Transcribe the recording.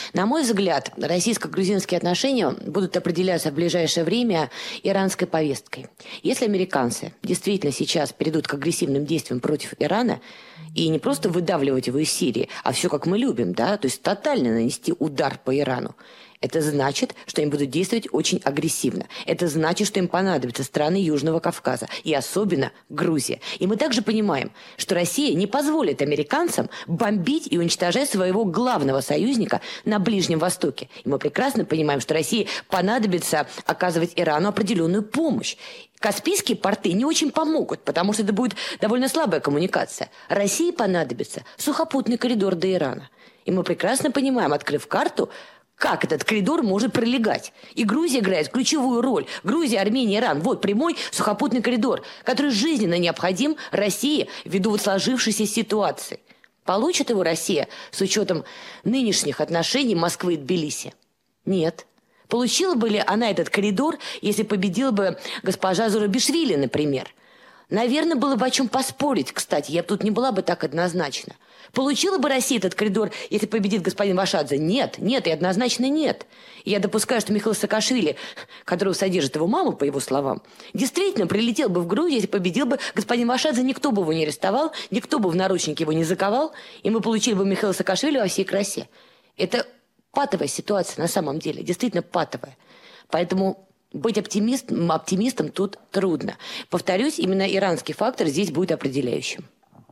На мой взгляд, российско-грузинские отношения будут определяться в ближайшее время иранской повесткой. Если американцы действительно сейчас перейдут к агрессивным действиям против Ирана и не просто выдавливать его из Сирии, а все как мы любим, да, то есть тотально нанести удар по Ирану, это значит, что они будут действовать очень агрессивно. Это значит, что им понадобятся страны Южного Кавказа. И особенно Грузия. И мы также понимаем, что Россия не позволит американцам бомбить и уничтожать своего главного союзника на Ближнем Востоке. И мы прекрасно понимаем, что России понадобится оказывать Ирану определенную помощь. Каспийские порты не очень помогут, потому что это будет довольно слабая коммуникация. России понадобится сухопутный коридор до Ирана. И мы прекрасно понимаем, открыв карту, как этот коридор может пролегать. И Грузия играет ключевую роль. Грузия, Армения, Иран. Вот прямой сухопутный коридор, который жизненно необходим России ввиду вот сложившейся ситуации. Получит его Россия с учетом нынешних отношений Москвы и Тбилиси? Нет. Получила бы ли она этот коридор, если победила бы госпожа Зурабишвили, например? Наверное, было бы о чем поспорить, кстати. Я бы тут не была бы так однозначна. Получила бы Россия этот коридор, если победит господин Вашадзе? Нет, нет и однозначно нет. И я допускаю, что Михаил Саакашвили, которого содержит его мама, по его словам, действительно прилетел бы в Грузию, если победил бы господин Вашадзе, никто бы его не арестовал, никто бы в наручники его не заковал, и мы получили бы Михаила Саакашвили во всей красе. Это патовая ситуация на самом деле, действительно патовая. Поэтому быть оптимистом тут трудно. Повторюсь, именно иранский фактор здесь будет определяющим.